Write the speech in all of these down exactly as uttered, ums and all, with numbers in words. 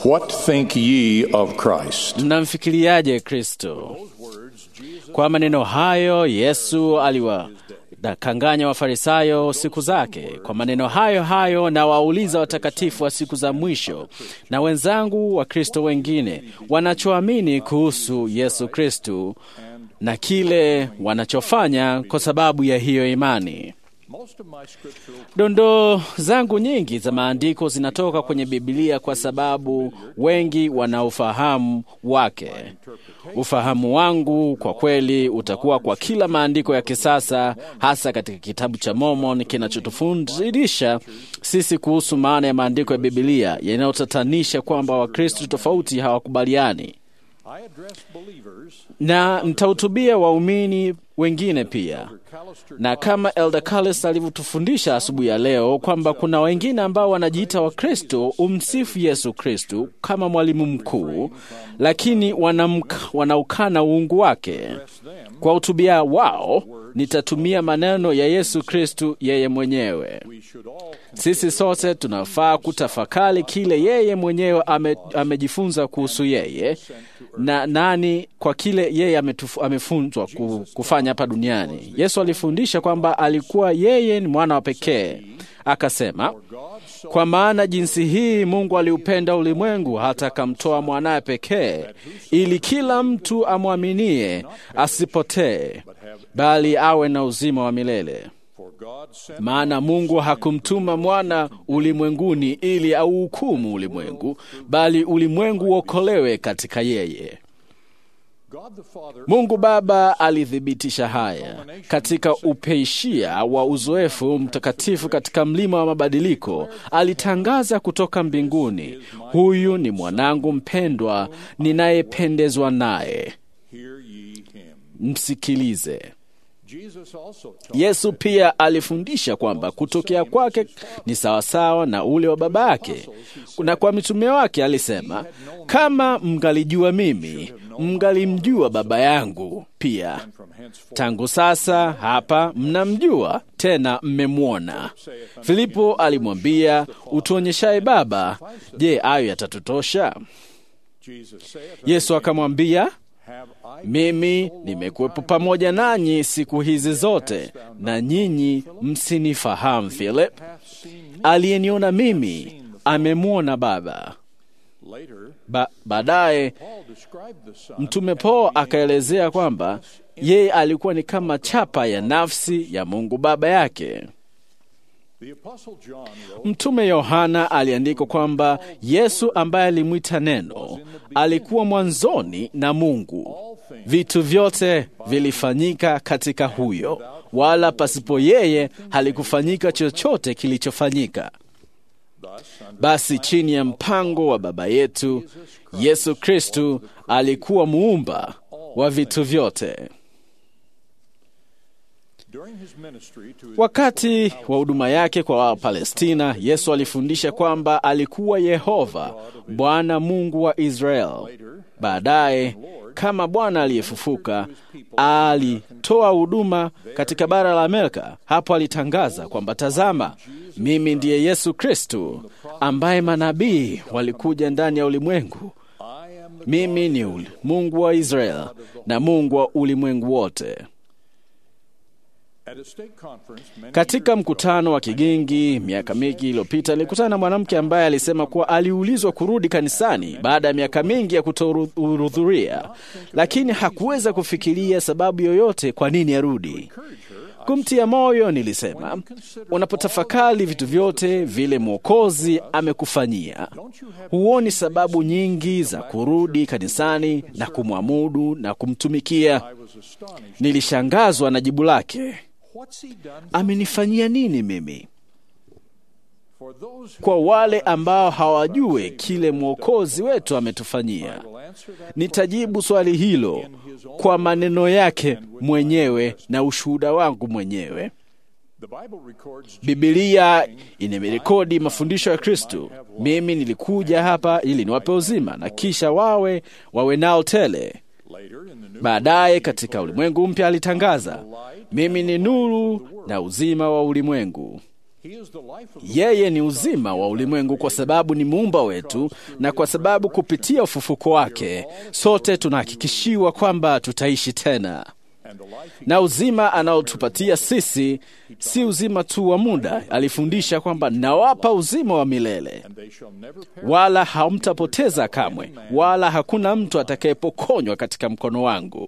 What think ye of Christ? Mnamfikiriaje Kristo? Kwa maneno hayo Yesu aliwadanganya Wafarisayo siku zake. Kwa maneno hayo hayo na wauliza watakatifu wa siku za mwisho na wenzangu wa Kristo wengine wanachoamini kuhusu Yesu Kristo na kile wanachofanya kwa sababu ya hiyo imani. Dondoo zangu nyingi za maandiko zinatoka kwenye Biblia kwa sababu wengi wana ufahamu wake. Ufahamu wangu kwa kweli utakuwa kwa kila maandiko ya kisasa, hasa katika kitabu cha Mormon kinachotufundisha sisi kuhusu maana ya maandiko ya Biblia yanayotatanisha kwamba Wakristo tofauti hawakubaliani. Na nitahutubia waumini wengine pia. Na kama Elder Callis alivyotufundisha asubuhi ya leo kwamba kuna wengine ambao wanajiita Wakristo umsifu Yesu Kristo kama mwalimu mkuu, lakini wanaukana uungu wake. Kwa hutubia wao nitatumia maneno ya Yesu Kristo yeye mwenyewe. Sisi sote tunafaa kutafakari kile yeye mwenyewe ame, amejifunza kuhusu yeye na nani kwa kile yeye amefunzwa kufanya hapa duniani. Yesu alifundisha kwamba alikuwa yeye ni mwana wa pekee. Akasema, kwa maana jinsi hii Mungu aliupenda ulimwengu hata akamtoa mwanae pekee, ili kila mtu amwaminie asipotee, bali awe na uzima wa milele. Maana Mungu hakumtuma mwana ulimwenguni ili auhukumu ulimwengu, bali ulimwengu uokolewe katika yeye. Mungu Baba alithibitisha haya katika upeishia wa uzoefu mtakatifu katika mlima wa mabadiliko. Alitangaza kutoka mbinguni, huyu ni mwanangu mpendwa ninayependezwa naye, msikilize. Yesu pia alifundisha kwamba kutokea kwake ni sawasawa na ule wa baba yake. Na kwa mitume wake alisema, kama mngalijua mimi, mngalimjua baba yangu pia. Tangu sasa hapa mnamjua, tena mmemwona. Filipo alimwambia, utuonyeshaye Baba, je, hayo yatatutosha? Yesu akamwambia, mimi nimekuwepo pamoja nanyi siku hizi zote, na nyinyi msinifahamu Philip. Aliyeniona mimi amemwona Baba. Ba, baadaye Mtume Paul akaelezea kwamba yeye alikuwa ni kama chapa ya nafsi ya Mungu Baba yake. Mtume Yohana aliandika kwamba Yesu ambaye alimwita Neno alikuwa mwanzoni na Mungu. Vitu vyote vilifanyika katika huyo, wala pasipo yeye halikufanyika chochote kilichofanyika. Basi chini ya mpango wa Baba yetu, Yesu Kristo alikuwa muumba wa vitu vyote. Wakati wa huduma yake kwa Wapalestina, Yesu alifundisha kwamba alikuwa Yehova, Bwana Mungu wa Israeli. Baadaye, kama Bwana aliyefufuka, alitoa huduma katika bara la Amerika. Hapo alitangaza kwamba, tazama, mimi ndiye Yesu Kristo ambaye manabii walikuja ndani ya ulimwengu. Mimi ni Mungu wa Israeli na Mungu wa ulimwengu wote. Katika mkutano wa kigingi miaka mingi iliyopita, nilikutana na mwanamke ambaye alisema kuwa aliulizwa kurudi kanisani baada ya miaka mingi ya kutohudhuria, lakini hakuweza kufikiria sababu yoyote kwa nini arudi. Kumtia moyo nilisema, unapotafakari vitu vyote vile Mwokozi amekufanyia, huoni sababu nyingi za kurudi kanisani na kumwabudu na kumtumikia? Nilishangazwa na jibu lake. Amenifanyia nini mimi? Kwa wale ambao hawajue kile Mwokozi wetu ametufanyia, nitajibu swali hilo kwa maneno yake mwenyewe na ushuhuda wangu mwenyewe. Biblia inarekodi mafundisho ya Kristo. Mimi nilikuja hapa ili niwape uzima na kisha wawe wawe nao tele. Baadaye katika ulimwengu mpya alitangaza, mimi ni nuru na uzima wa ulimwengu. Yeye ni uzima wa ulimwengu kwa sababu ni muumba wetu, na kwa sababu kupitia ufufuko wake sote tunahakikishiwa kwamba tutaishi tena. Na uzima anaotupatia sisi si uzima tu wa muda. Alifundisha kwamba nawapa uzima wa milele, wala hamtapoteza kamwe, wala hakuna mtu atakayepokonywa katika mkono wangu.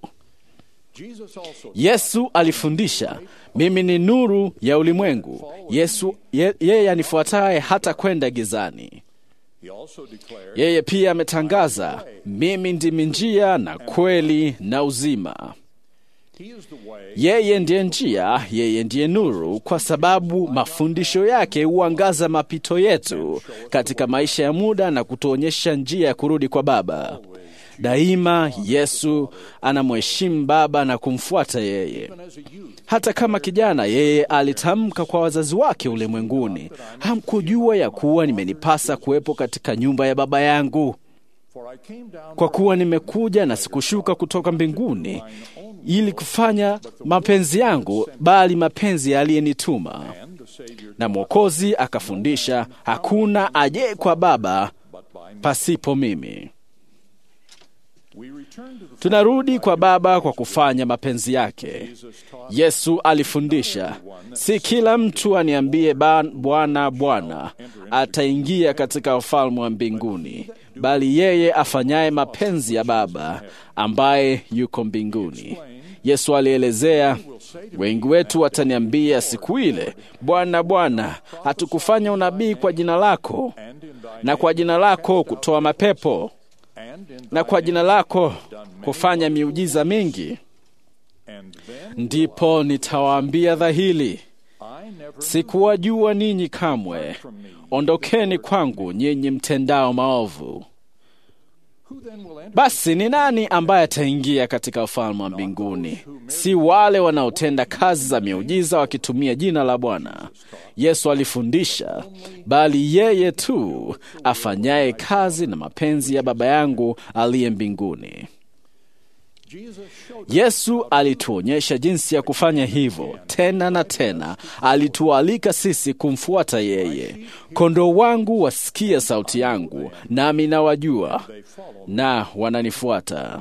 Yesu alifundisha, mimi ni nuru ya ulimwengu. Yesu ye, yeye anifuataye hata kwenda gizani. Yeye pia ametangaza, mimi ndimi njia na kweli na uzima. Yeye ndiye njia, yeye ndiye nuru, kwa sababu mafundisho yake huangaza mapito yetu katika maisha ya muda na kutuonyesha njia ya kurudi kwa Baba. Daima Yesu anamheshimu Baba na kumfuata yeye. Hata kama kijana, yeye alitamka kwa wazazi wake ulimwenguni, hamkujua ya kuwa nimenipasa kuwepo katika nyumba ya Baba yangu? Kwa kuwa nimekuja na sikushuka kutoka mbinguni ili kufanya mapenzi yangu, bali mapenzi aliyenituma. Na Mwokozi akafundisha, hakuna aje kwa Baba pasipo mimi. Tunarudi kwa Baba kwa kufanya mapenzi yake. Yesu alifundisha, si kila mtu aniambie Bwana, Bwana ataingia katika ufalme wa mbinguni, bali yeye afanyaye mapenzi ya Baba ambaye yuko mbinguni. Yesu alielezea, wengi wetu wataniambia siku ile, Bwana, Bwana, hatukufanya unabii kwa jina lako, na kwa jina lako kutoa mapepo, na kwa jina lako kufanya miujiza mingi? Ndipo nitawaambia dhahiri, sikuwajua ninyi kamwe. Ondokeni kwangu nyinyi mtendao maovu. Basi ni nani ambaye ataingia katika ufalme wa mbinguni? Si wale wanaotenda kazi za miujiza wakitumia jina la Bwana. Yesu alifundisha, bali yeye tu afanyaye kazi na mapenzi ya Baba yangu aliye mbinguni. Yesu alituonyesha jinsi ya kufanya hivyo tena na tena. Alitualika sisi kumfuata yeye. Kondoo wangu wasikia sauti yangu, nami nawajua, na wananifuata.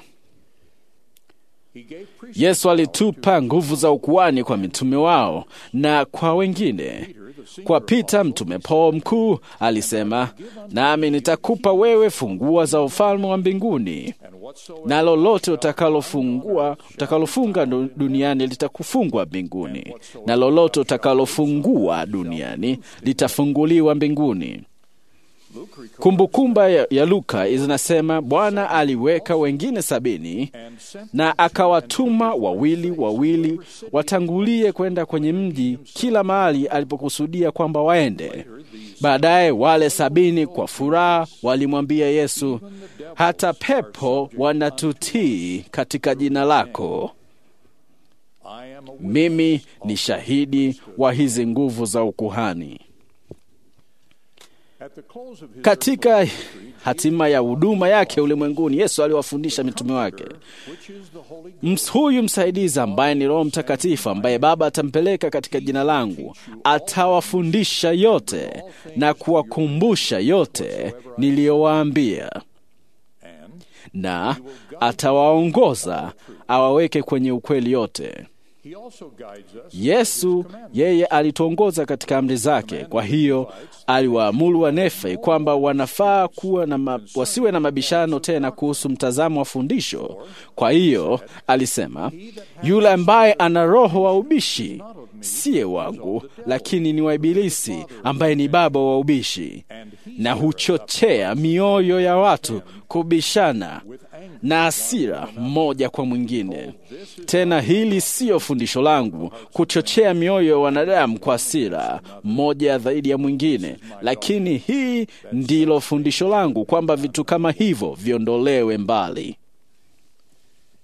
Yesu alitupa nguvu za ukuhani kwa mitume wao na kwa wengine. Kwa Pita, mtume Paulo mkuu alisema, nami nitakupa wewe fungua za ufalme wa mbinguni, na lolote utakalofungua utakalofunga duniani litakufungwa mbinguni, na lolote utakalofungua duniani litafunguliwa mbinguni. Kumbukumba ya, ya Luka zinasema, Bwana aliweka wengine sabini na akawatuma wawili wawili watangulie kwenda kwenye mji kila mahali alipokusudia kwamba waende. Baadaye wale sabini kwa furaha walimwambia Yesu, hata pepo wanatutii katika jina lako. Mimi ni shahidi wa hizi nguvu za ukuhani. Katika hatima ya huduma yake ulimwenguni, Yesu aliwafundisha mitume wake, Ms, huyu msaidizi ambaye ni Roho Mtakatifu, ambaye Baba atampeleka katika jina langu, atawafundisha yote na kuwakumbusha yote niliyowaambia, na atawaongoza awaweke kwenye ukweli yote. Yesu yeye alituongoza katika amri zake. Kwa hiyo aliwaamuru Wanefe kwamba wanafaa kuwa na ma, wasiwe na mabishano tena kuhusu mtazamo wa fundisho. Kwa hiyo alisema, yule ambaye ana roho wa ubishi siye wangu, lakini ni wa Ibilisi ambaye ni baba wa ubishi, na huchochea mioyo ya watu kubishana na hasira mmoja kwa mwingine. Tena hili siyo fundisho langu, kuchochea mioyo ya wanadamu kwa hasira mmoja dhidi ya mwingine, lakini hii ndilo fundisho langu, kwamba vitu kama hivyo viondolewe mbali.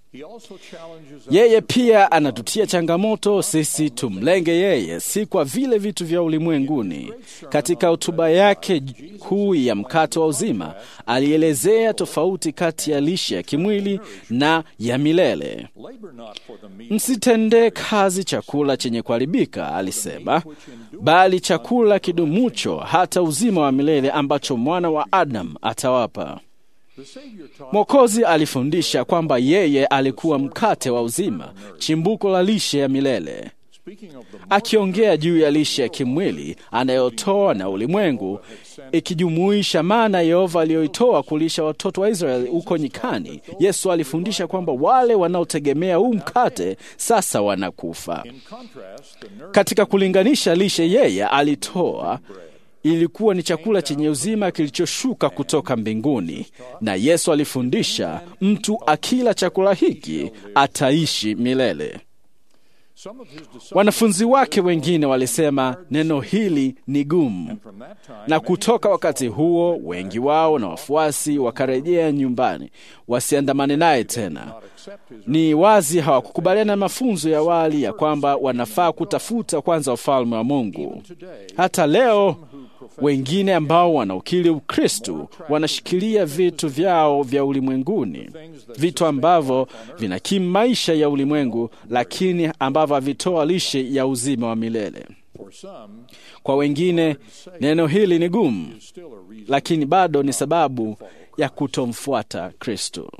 Yeye pia anatutia changamoto sisi tumlenge yeye, si kwa vile vitu vya ulimwenguni. Katika hotuba yake kuu ya mkate wa uzima, alielezea tofauti kati ya lishe ya kimwili na ya milele. Msitende kazi chakula chenye kuharibika, alisema, bali chakula kidumucho hata uzima wa milele ambacho mwana wa Adamu atawapa. Mwokozi alifundisha kwamba yeye alikuwa mkate wa uzima, chimbuko la lishe ya milele. Akiongea juu ya lishe ya kimwili anayotoa na ulimwengu, ikijumuisha mana Yehova aliyoitoa kulisha watoto wa Israeli huko nyikani, Yesu alifundisha kwamba wale wanaotegemea huu mkate sasa wanakufa. Katika kulinganisha lishe yeye alitoa ilikuwa ni chakula chenye uzima kilichoshuka kutoka mbinguni, na Yesu alifundisha mtu akila chakula hiki ataishi milele. Wanafunzi wake wengine walisema neno hili ni gumu, na kutoka wakati huo wengi wao na wafuasi wakarejea nyumbani wasiandamane naye tena. Ni wazi hawakukubaliana na mafunzo ya awali ya kwamba wanafaa kutafuta kwanza ufalme wa Mungu. Hata leo wengine ambao wanaukiri Ukristo wanashikilia vitu vyao vya ulimwenguni, vitu ambavyo vinakimu maisha ya ulimwengu, lakini ambavyo havitoa lishe ya uzima wa milele. Kwa wengine neno hili ni gumu, lakini bado ni sababu ya kutomfuata Kristo.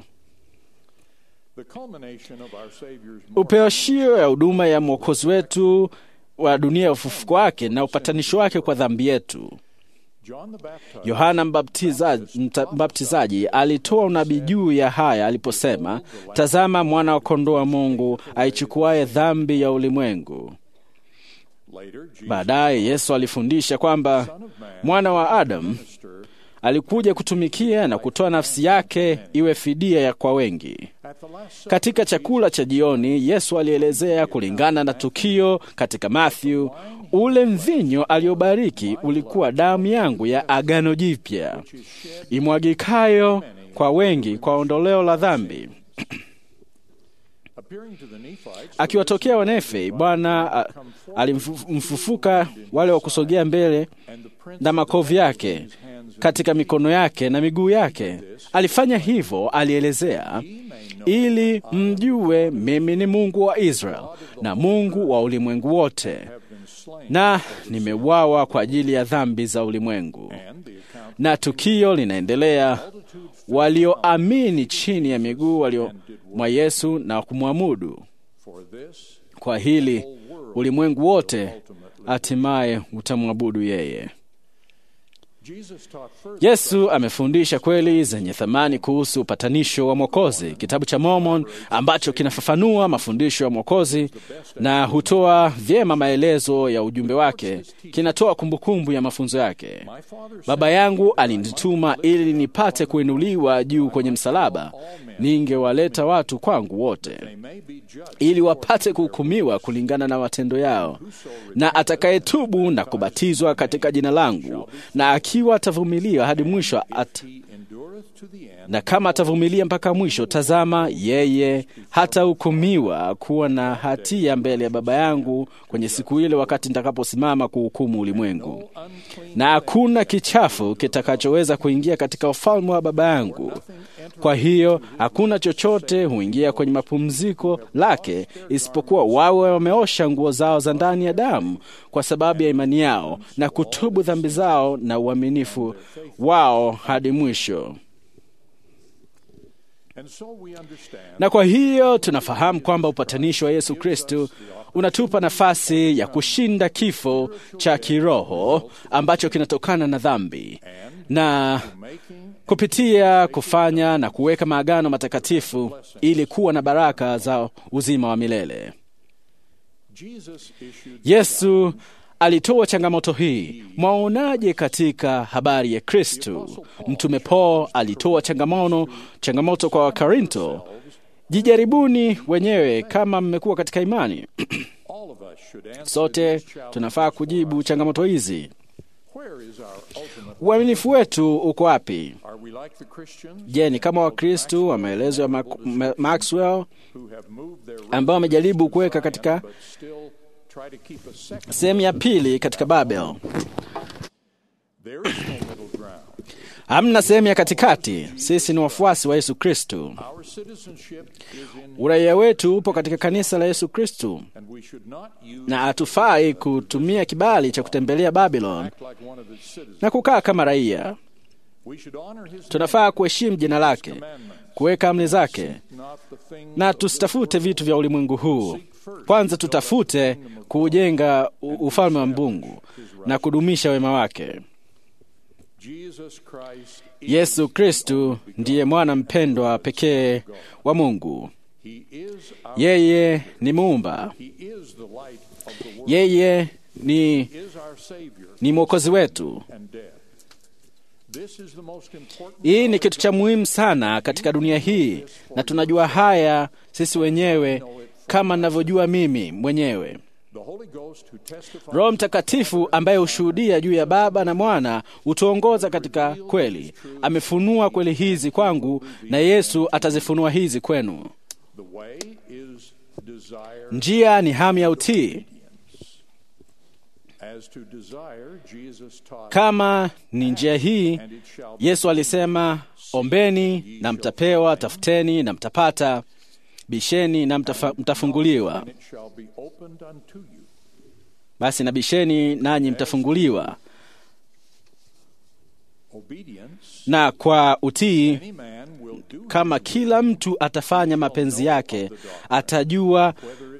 Upeoshio ya huduma ya Mwokozi wetu wa dunia ya ufufuko wake na upatanisho wake kwa dhambi yetu. Yohana Mbaptizaji, Mbaptizaji alitoa unabii juu ya haya aliposema, tazama mwana wa kondoo wa Mungu aichukuaye dhambi ya ulimwengu. Baadaye Yesu alifundisha kwamba mwana wa Adamu alikuja kutumikia na kutoa nafsi yake iwe fidia ya kwa wengi. Katika chakula cha jioni, Yesu alielezea kulingana na tukio katika Matthew, ule mvinyo aliobariki ulikuwa damu yangu ya agano jipya, imwagikayo kwa wengi kwa ondoleo la dhambi. Akiwatokea Wanefe, Bwana alimfufuka wale wa kusogea mbele na makovu yake katika mikono yake na miguu yake. Alifanya hivyo, alielezea, ili mjue mimi ni Mungu wa Israeli na Mungu wa ulimwengu wote, na nimeuawa kwa ajili ya dhambi za ulimwengu. Na tukio linaendelea, walioamini chini ya miguu walio mwa Yesu na kumwabudu. Kwa hili ulimwengu wote hatimaye utamwabudu yeye. Yesu amefundisha kweli zenye thamani kuhusu upatanisho wa Mwokozi. Kitabu cha Mormon ambacho kinafafanua mafundisho ya Mwokozi na hutoa vyema maelezo ya ujumbe wake, kinatoa kumbukumbu ya mafunzo yake. Baba yangu alinituma ili nipate kuinuliwa juu kwenye msalaba, ningewaleta watu kwangu wote, ili wapate kuhukumiwa kulingana na matendo yao. Na atakayetubu na kubatizwa katika jina langu, na akiwa atavumilia hadi mwisho at... na kama atavumilia mpaka mwisho, tazama, yeye hatahukumiwa kuwa na hatia mbele ya Baba yangu kwenye siku ile, wakati nitakaposimama kuhukumu ulimwengu. Na hakuna kichafu kitakachoweza kuingia katika ufalme wa Baba yangu. Kwa hiyo hakuna chochote huingia kwenye mapumziko lake isipokuwa wawe wameosha nguo zao za ndani ya damu kwa sababu ya imani yao na kutubu dhambi zao na uaminifu wao hadi mwisho. Na kwa hiyo tunafahamu kwamba upatanisho wa Yesu Kristo unatupa nafasi ya kushinda kifo cha kiroho ambacho kinatokana na dhambi, na kupitia kufanya na kuweka maagano matakatifu ili kuwa na baraka za uzima wa milele. Yesu alitoa changamoto hii. Mwaonaje katika habari ya Kristo? Mtume Paul alitoa changamoto changamoto kwa Wakorinto, jijaribuni wenyewe kama mmekuwa katika imani. Sote tunafaa kujibu changamoto hizi. Uaminifu wetu uko wapi? Je, ni kama Wakristo wa maelezo ya Maxwell ambao wamejaribu kuweka katika sehemu ya pili katika Babel? Hamna sehemu ya katikati. Sisi ni wafuasi wa Yesu Kristo. Uraia wetu upo katika kanisa la Yesu Kristo, na hatufai kutumia kibali cha kutembelea Babylon na kukaa kama raia. Tunafaa kuheshimu jina lake, kuweka amri zake, na tusitafute vitu vya ulimwengu huu. Kwanza tutafute kuujenga ufalme wa Mungu na kudumisha wema wake. Yesu Kristo ndiye mwana mpendwa pekee wa Mungu. Yeye ni Muumba. Yeye ni, ni Mwokozi wetu. Hii ni kitu cha muhimu sana katika dunia hii, na tunajua haya sisi wenyewe kama ninavyojua mimi mwenyewe. Roho Mtakatifu ambaye hushuhudia juu ya Baba na Mwana hutuongoza katika kweli. Amefunua kweli hizi kwangu, na Yesu atazifunua hizi kwenu. Njia ni hamu ya utii. Kama ni njia hii, Yesu alisema, ombeni na mtapewa, tafuteni na mtapata, bisheni na mtafa, mtafunguliwa. Basi na bisheni nanyi mtafunguliwa. Na kwa utii, kama kila mtu atafanya mapenzi yake, atajua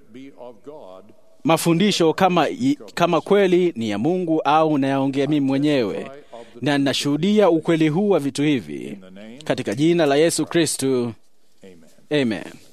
mafundisho kama, kama kweli ni ya Mungu au nayaongea mimi mwenyewe. Na ninashuhudia ukweli huu wa vitu hivi katika jina la Yesu Kristo. Amen.